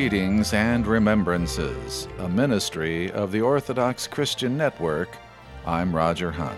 Readings and Remembrances, a ministry of the Orthodox Christian Network. I'm Roger Hunt.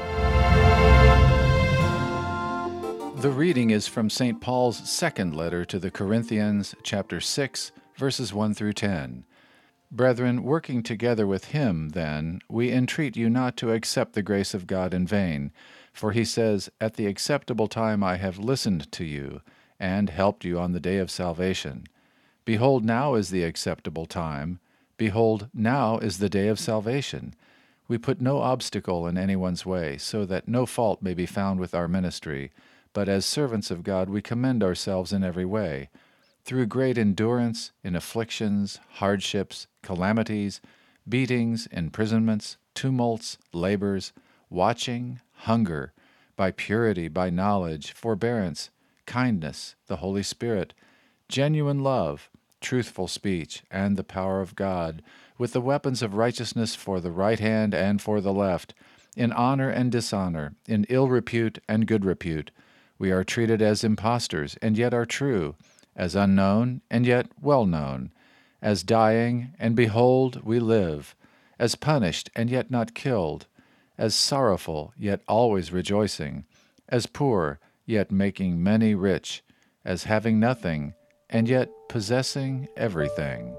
The reading is from St. Paul's second letter to the Corinthians, chapter 6, verses 1 through 10. Brethren, working together with him, then, we entreat you not to accept the grace of God in vain, for he says, At the acceptable time I have listened to you, and helped you on the day of salvation. Behold, now is the acceptable time. Behold, now is the day of salvation. We put no obstacle in anyone's way, so that no fault may be found with our ministry, but as servants of God we commend ourselves in every way, through great endurance, in afflictions, hardships, calamities, beatings, imprisonments, tumults, labors, watching, hunger, by purity, by knowledge, forbearance, kindness, the Holy Spirit, genuine love, truthful speech, and the power of God, with the weapons of righteousness for the right hand and for the left, in honor and dishonor, in ill repute and good repute. We are treated as impostors, and yet are true, as unknown, and yet well known, as dying, and behold, we live, as punished, and yet not killed, as sorrowful, yet always rejoicing, as poor, yet making many rich, as having nothing, and yet possessing everything.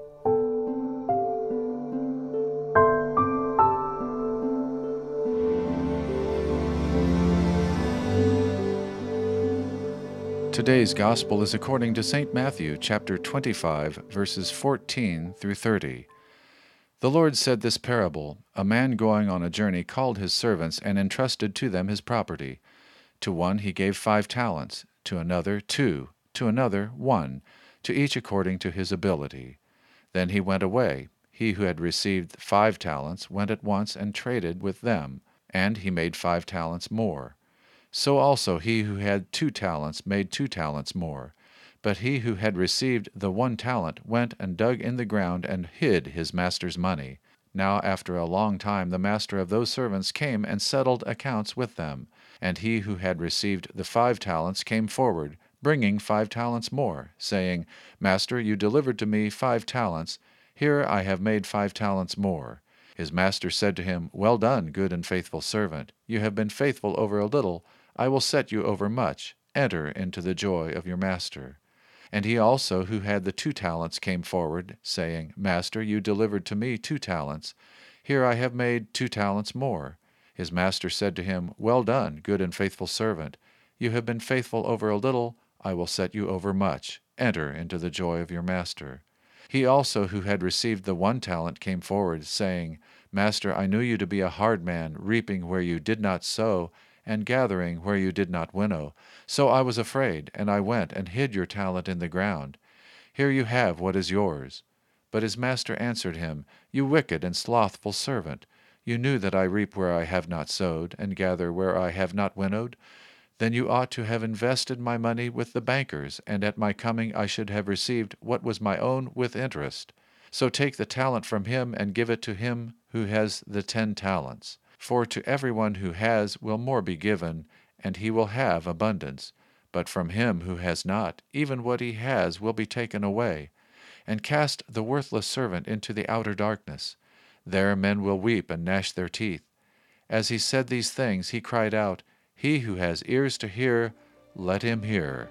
Today's Gospel is according to St. Matthew, chapter 25, verses 14 through 30. The Lord said this parable, A man going on a journey called his servants and entrusted to them his property. To one he gave 5 talents, to another 2, to another 1, to each according to his ability. Then he went away. He who had received 5 talents went at once and traded with them, and he made 5 talents more. So also he who had 2 talents made 2 talents more. But he who had received the 1 talent went and dug in the ground and hid his master's money. Now after a long time the master of those servants came and settled accounts with them. And he who had received the 5 talents came forward, bringing 5 talents more, saying, Master, you delivered to me 5 talents. Here I have made 5 talents more. His master said to him, Well done, good and faithful servant. You have been faithful over a little. I will set you over much. Enter into the joy of your master. And he also who had the 2 talents came forward, saying, Master, you delivered to me 2 talents. Here I have made 2 talents more. His master said to him, Well done, good and faithful servant. You have been faithful over a little. I will set you over much. Enter into the joy of your master. He also who had received the 1 talent came forward, saying, Master, I knew you to be a hard man, reaping where you did not sow, and gathering where you did not winnow. So I was afraid, and I went and hid your talent in the ground. Here you have what is yours. But his master answered him, You wicked and slothful servant, you knew that I reap where I have not sowed, and gather where I have not winnowed. Then you ought to have invested my money with the bankers, and at my coming I should have received what was my own with interest. So take the talent from him and give it to him who has the 10 talents. For to everyone who has will more be given, and he will have abundance. But from him who has not, even what he has will be taken away. And cast the worthless servant into the outer darkness. There men will weep and gnash their teeth. As he said these things, he cried out, He who has ears to hear, let him hear.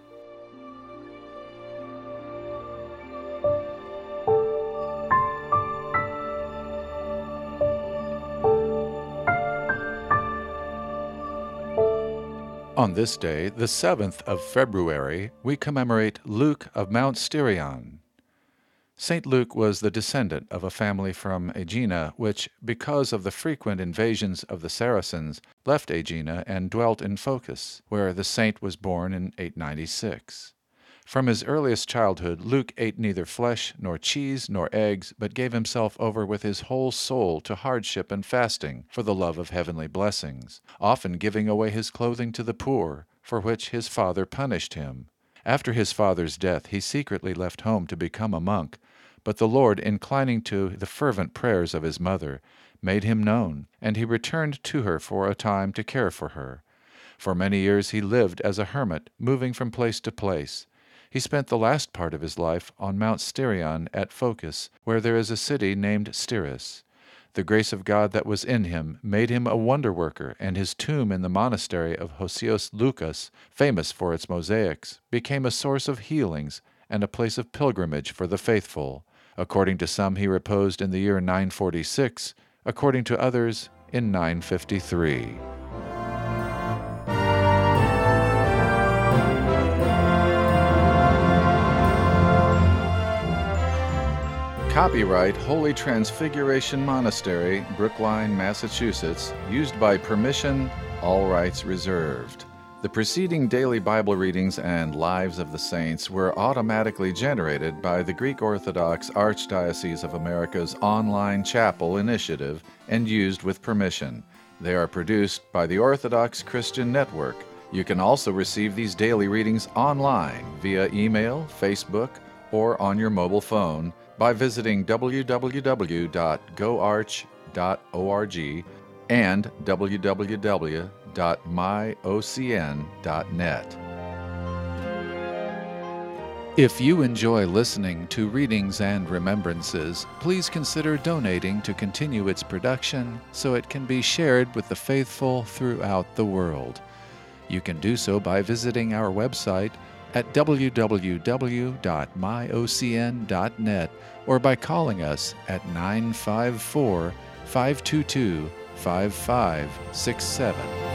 On this day, the 7th of February, we commemorate Luke of Mount Styrian. St. Luke was the descendant of a family from Aegina, which, because of the frequent invasions of the Saracens, left Aegina and dwelt in Phocis, where the saint was born in 896. From his earliest childhood, Luke ate neither flesh, nor cheese, nor eggs, but gave himself over with his whole soul to hardship and fasting for the love of heavenly blessings, often giving away his clothing to the poor, for which his father punished him. After his father's death, he secretly left home to become a monk, but the Lord, inclining to the fervent prayers of his mother, made him known, and he returned to her for a time to care for her. For many years he lived as a hermit, moving from place to place. He spent the last part of his life on Mount Styrion at Phocis, where there is a city named Styrus. The grace of God that was in him made him a wonder-worker, and his tomb in the monastery of Hosios Lucas, famous for its mosaics, became a source of healings and a place of pilgrimage for the faithful. According to some, he reposed in the year 946, according to others, in 953. Copyright Holy Transfiguration Monastery, Brookline, Massachusetts, used by permission, all rights reserved. The preceding daily Bible readings and Lives of the Saints were automatically generated by the Greek Orthodox Archdiocese of America's online chapel initiative and used with permission. They are produced by the Orthodox Christian Network. You can also receive these daily readings online via email, Facebook, or on your mobile phone by visiting www.goarch.org and www.myocn.net. If you enjoy listening to Readings and Remembrances, please consider donating to continue its production so it can be shared with the faithful throughout the world. You can do so by visiting our website at www.myocn.net or by calling us at 954-522-5567.